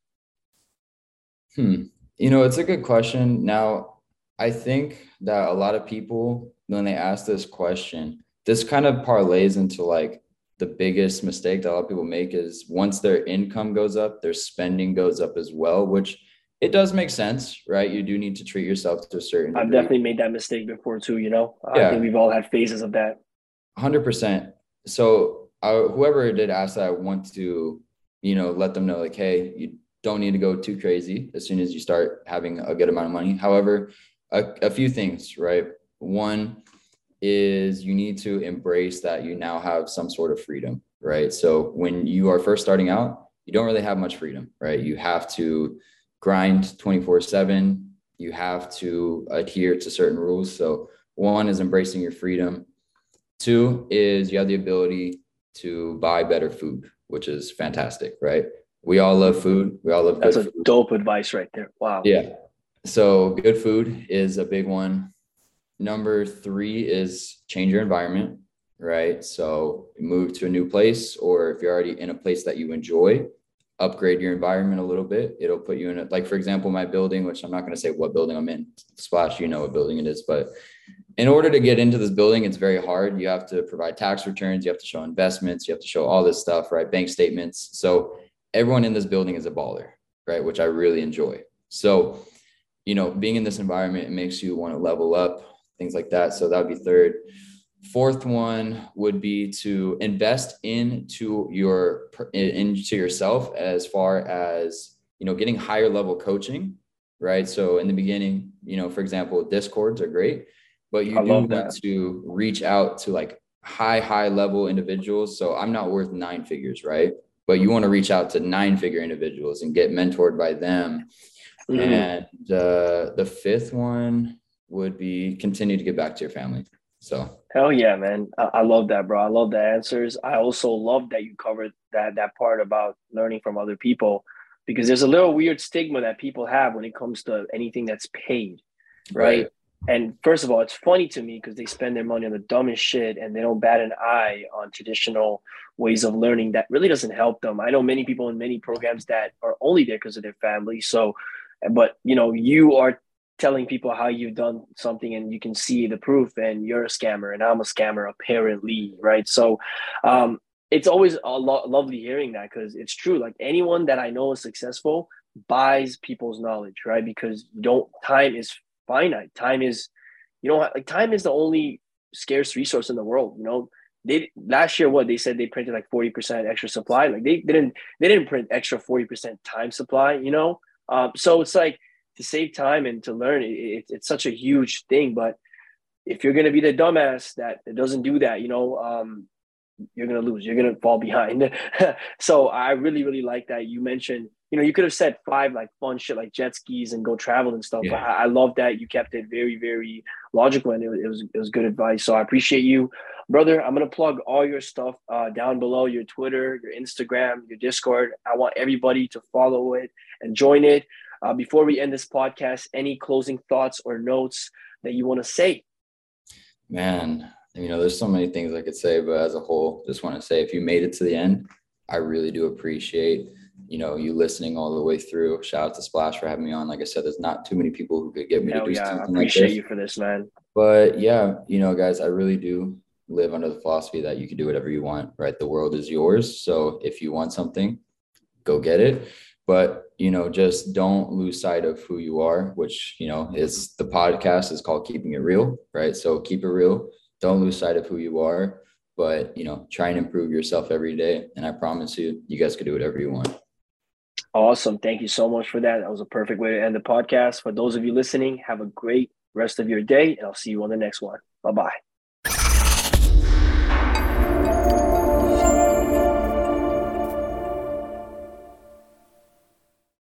It's a good question. Now, I think that a lot of people, when they ask this question, this kind of parlays into like the biggest mistake that a lot of people make is once their income goes up, their spending goes up as well, which it does make sense, right? You do need to treat yourself to a certain degree. I've definitely made that mistake before too, I think we've all had phases of that. 100%. So whoever did ask that, I want to, let them know like, hey, you don't need to go too crazy as soon as you start having a good amount of money. However, a few things, right? One is you need to embrace that you now have some sort of freedom, right? So when you are first starting out, you don't really have much freedom, right? You have to grind 24/7. You have to adhere to certain rules. So one is embracing your freedom. 2 is you have the ability to buy better food, which is fantastic, right? We all love food. We all love good That's a food. dope advice right there. Wow. Yeah. So good food is a big one. Number 3 is change your environment, right? So move to a new place, or if you're already in a place that you enjoy, upgrade your environment a little bit. It'll put you in like, for example, my building, which I'm not going to say what building I'm in. Splash, you know what building it is, but in order to get into this building, it's very hard. You have to provide tax returns. You have to show investments. You have to show all this stuff, right? Bank statements. So everyone in this building is a baller, right? Which I really enjoy. So, being in this environment, it makes you want to level up, things like that. So that would be 3rd. 4th one would be to invest into yourself as far as, getting higher level coaching, right? So in the beginning, for example, Discords are great, but you do want to reach out to like high level individuals. So I'm not worth 9 figures, right? But you want to reach out to 9-figure individuals and get mentored by them. Mm-hmm. And the 5th one would be continue to give back to your family. So hell yeah, man. I love that, bro. I love the answers. I also love that you covered that part about learning from other people, because there's a little weird stigma that people have when it comes to anything that's paid, right? And first of all, it's funny to me because they spend their money on the dumbest shit and they don't bat an eye on traditional ways of learning that really doesn't help them. I know many people in many programs that are only there because of their family. So, but you are telling people how you've done something and you can see the proof, and you're a scammer and I'm a scammer apparently, right? So it's always lovely hearing that, because it's true. Like, anyone that I know is successful buys people's knowledge, right? Because time is finite. Time is, time is the only scarce resource in the world. They last year, they said they printed like 40% extra supply. Like they didn't print extra 40% time supply, so it's like, to save time and to learn, it's such a huge thing. But if you're going to be the dumbass that doesn't do that, you're going to lose. You're going to fall behind. So I really, really like that you mentioned, you could have said 5 like fun shit like jet skis and go travel and stuff. Yeah. But I love that you kept it very, very logical, and it was good advice. So I appreciate you, brother. I'm going to plug all your stuff down below: your Twitter, your Instagram, your Discord. I want everybody to follow it and join it. Before we end this podcast, any closing thoughts or notes that you want to say? Man, there's so many things I could say, but as a whole, just want to say, if you made it to the end, I really do appreciate, you listening all the way through. Shout out to Splash for having me on. Like I said, there's not too many people who could get me to do something like this. I appreciate you for this, man. But yeah, guys, I really do live under the philosophy that you can do whatever you want, right? The world is yours. So if you want something, go get it. But, just don't lose sight of who you are, which, is the podcast is called Keeping It Real, right? So keep it real. Don't lose sight of who you are, but, try and improve yourself every day. And I promise you, you guys can do whatever you want. Awesome. Thank you so much for that. That was a perfect way to end the podcast. For those of you listening, have a great rest of your day, and I'll see you on the next one. Bye-bye.